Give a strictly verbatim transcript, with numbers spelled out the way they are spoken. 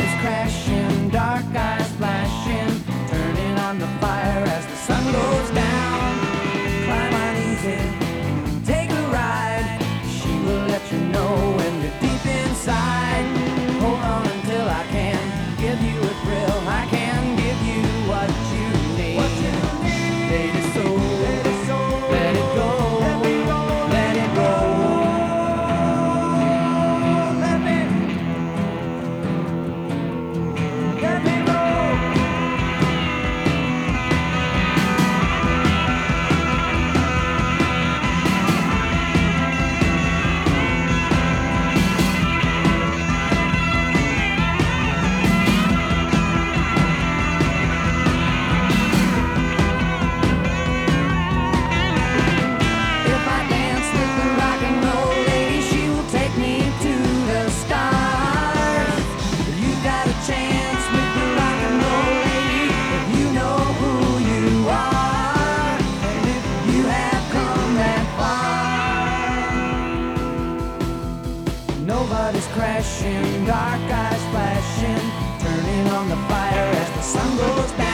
Nobody's crashing, dark eyes flashing, turning on the fire as the sun goes down. Climb on easy, take a ride. She will let you know when you're deep inside. Hold on until I can give you a thrill. I can give you what you need. What you need. Lady soul, Lady soul, let it go, let me go, let it go. Let me, let me go. If I dance with the rock and roll lady, she will take me to the stars. You got a chance with the rock and roll lady if you know who you are, and if you have come that far. Nobody's crashing, dark eyes flashing, turning on the fire as the sun goes down.